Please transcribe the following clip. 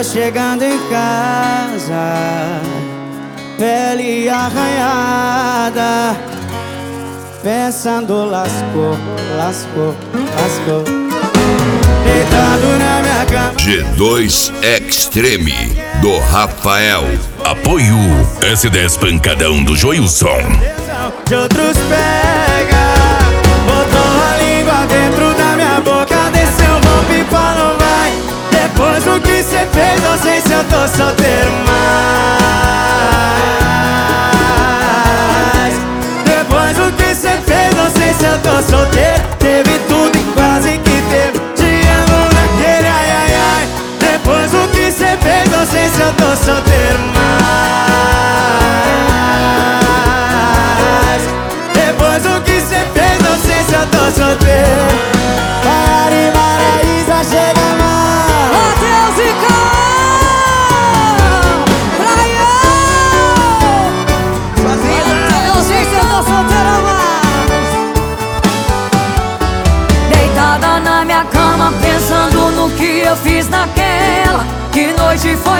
tô chegando em casa, pele arranhada, pensando lascou, lascou, lascou. Deitado na minha cama. G2 Extreme, do Rafael. Apoio S10 Pancadão do Joilson. De outros pega, botou a língua dentro da minha boca, desceu, vou pipa, não vai. Depois do que cê fez, não sei se eu tô solteiro mais. Depois do que cê fez, não sei se eu tô solteiro. Teve tudo e quase que teve, te amo naquele ai ai ai. Depois do que cê fez, não sei se eu tô solteiro mais. Depois do que cê fez, não sei se eu tô solteiro. Mari Maraísa, chega mais. Matheus e Cão, Raião. Eu sei se eu tô solteira mais. Deitada na minha cama, pensando no que eu fiz naquela. Que noite foi